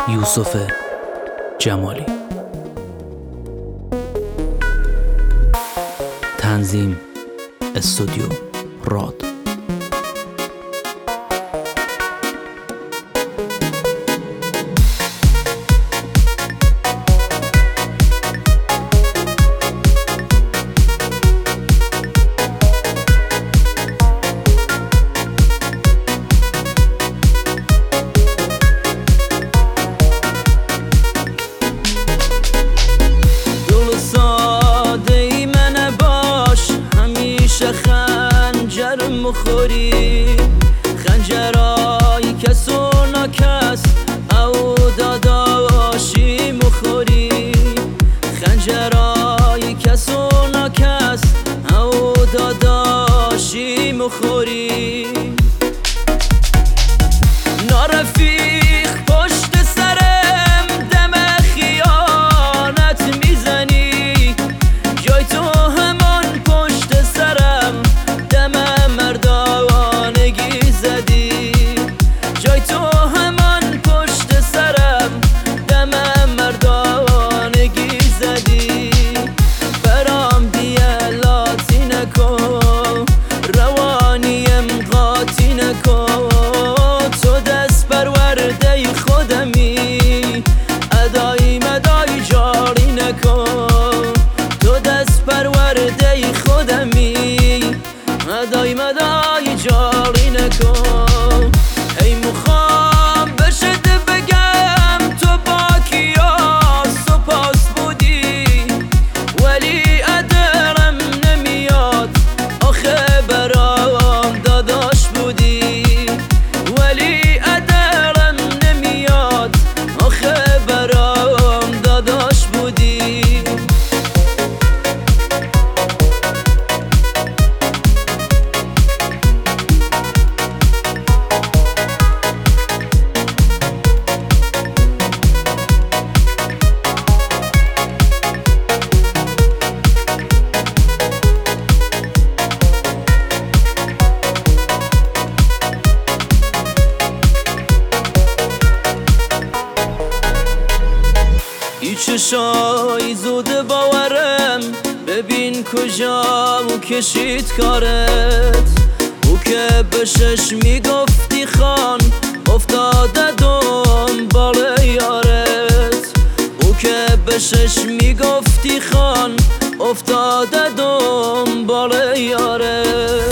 یوسف جمالی. تنظیم استودیو راد. خنجر مخوری خنجرای کس و ناکس او داداشی مخوری خنجرای کس و ناکس او داداشی مخوری نارفیق پشت سرم دم خیانت میزنی جای تو همان پشت سرم دم مردانگی زدی جای تو همان پشت سرم دم مردانگی زدی برام دیلاتی نکن روانیم قاطی نکن تو دست پرورده خودمی ادای مدای جاری نکن تو دست پرورده خودمی ادای مدای جاری نکن ای مخوام بشده بگم تو با کیا سپاس بودی ولی ادرم نمیاد آخه برام داداش بودی ولی ادرم نمیاد آخه برام داداش بودی چشای زود باورم ببین کجامو کشید کارت او که به شش میگفتی خان افتاده دنبال یارت او که به شش میگفتی خان افتاده دنبال یارت